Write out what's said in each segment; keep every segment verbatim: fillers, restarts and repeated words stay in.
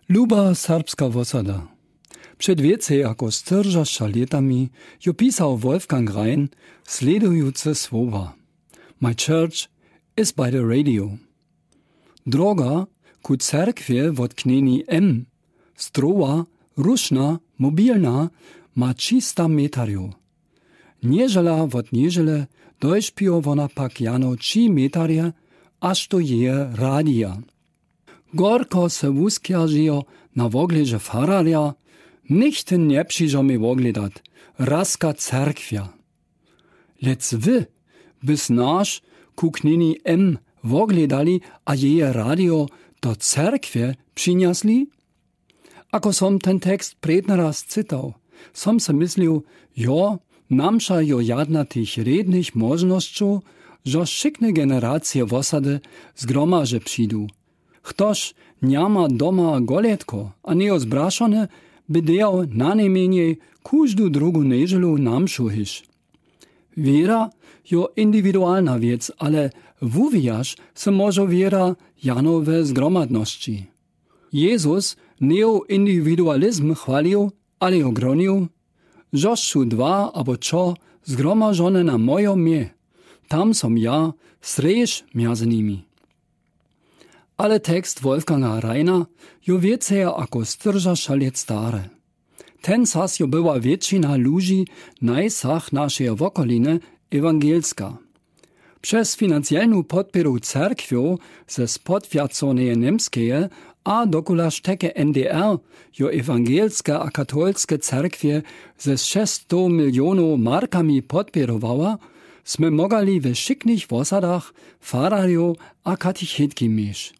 Luba serbska wosada. Przed więcej jako czterdziestu latami jo pisał Wolfgang Rein sledujące słowa. My church is by the radio. Droga ku cerkwie wot kneni M, strowa, ruszna, mobilna, ma trzysta metrów. Nieżela wot nieżele dojśpio wona pak jano trzy metry, aż to je radia. Gorko se wuskjaržijo na wogleže fararja, nichte nie przyjdą mi wogledat, raska cerkwia. Lec wy, bys nasz ku kneni M wogledali, a jeje radio do cerkwie przyniosli? Ako som ten tekst predna raz cytał, som se myslił, jo, namša jo jadna tych rednych możnościu, że szykne generacje wosady zgromaże przyjdą. Ktoś nie ma doma goletko, a nie ozbraszone, by dejał na najmniej każdą drugą niedzielu namšu hisz. Wiera jo indywidualna wiec, ale wuwijasz se może wiera janowe zgromadności. Jezus nie o indywidualizm chwalił, ale ogronił, że są dwa albo trzy zgromadzone na moją mnie. Tam som ja, srež między nimi. Ale tekst Wolfganga Reina jo więcej jako czterdziestu lat stare. Ten czas jo była większość ludzi najsach naszej wokoliny ewangelska. Przez finansjalną podporu cerkwią ze spodwiaconej niemskie a dokulaż teke N D R jo ewangelska a katolskie cerkwie ze sześćset milionów markami podpierowała, sme mogali w szyknych wosadach fararjo a katechetki mieć.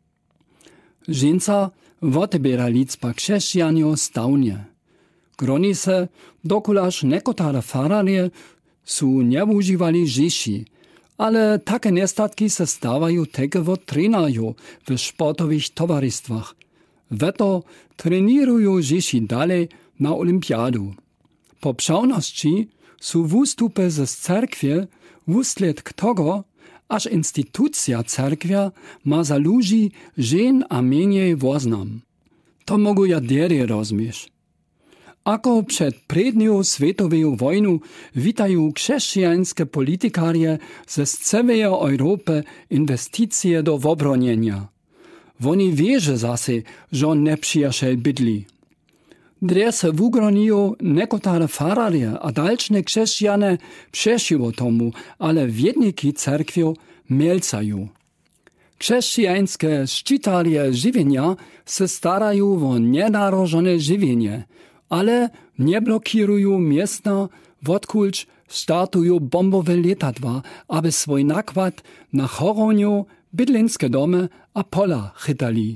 Żeńca wotebierali pa chrześcijanio stawnie. Groni se, dokulaż nekotare fararje su nie używali rzeszy, ale takie niestatki se stawają teke wot trenajo w sportowych towarzystwach. Weto trenirują rzeszy dalej na olimpiadu. Po pszałności su wustupy ze cerkwie wusledk tego, aż instytucja cerkwia ma za ludzi żen a mniej woznam. To mogę ja derje rozumieć. Ako przed prednią światową wojną witają chrześcijańskie politykarje ze całej Europy inwestycje do obronienia. Oni wierzą zase, że nieprzyjaciel bydli. Dre se wugronijo nekotare fararje a dalšne chrześcijane przesiło tomu, ale wiedniki cerkwią mielcają. Chrześcijańskie szczytarje żywienia se starają o nienarożone żywienie, ale nie blokirują miasta, wodkulcz startują bombowe letadła, aby swój nakład na choroniu, bydlinskie domy a pola chytali.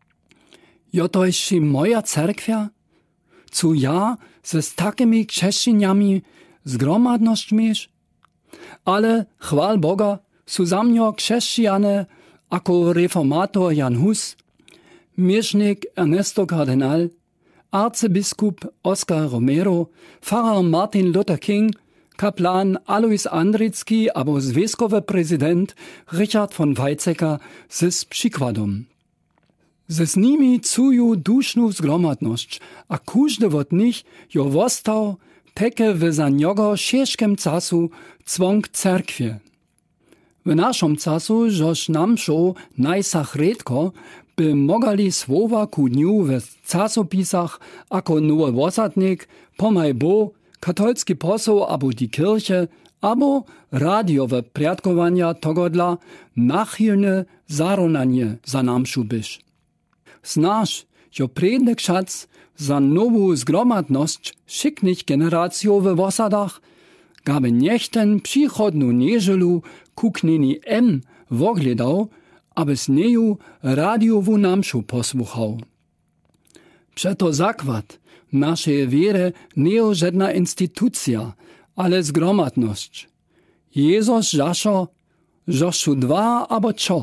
Jo to jest moja cerkwia? Co ja ze z takimi chrześcijanami zgromadność mieć? Ale, chwal Boga, su za mnie chrześcijane, jako reformator Jan Hus, miesznik Ernesto Kardynal, arcybiskup Oskar Romero, pfarrer Martin Luther King, kaplan Alois Andricki albo związkowy prezydent Richard von Weizsäcker z przykładom. Ze z nimi cuju duszną zgromadność, a każdy od nich jo wostał teke w za niego ciężkim czasu zwąg cerkwie. W naszym czasu, żoż nam szło najsach redko, by mogali słowa ku dniu w czasopisach ako nowy wosadnik, pomaj bo, katolski poseł abo die Kirche, abo radiowe priatkowania togodla nachylne zaronanie za namšu byś. Znasz, jo prednek szac za nową zgromadność szyknych generacjów w wosadach, gaby niechten przychodną niedzielu ku kneni M wogledał, aby z nieju radiową namšu posłuchał. Przeto zakład naszej wiery nie żadna instytucja, ale zgromadność. Jezus żaszo, że są dwa albo trzy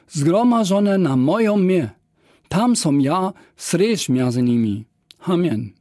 zgromadzone na moją mnie. Tam som ja, srež między nimi. Amen.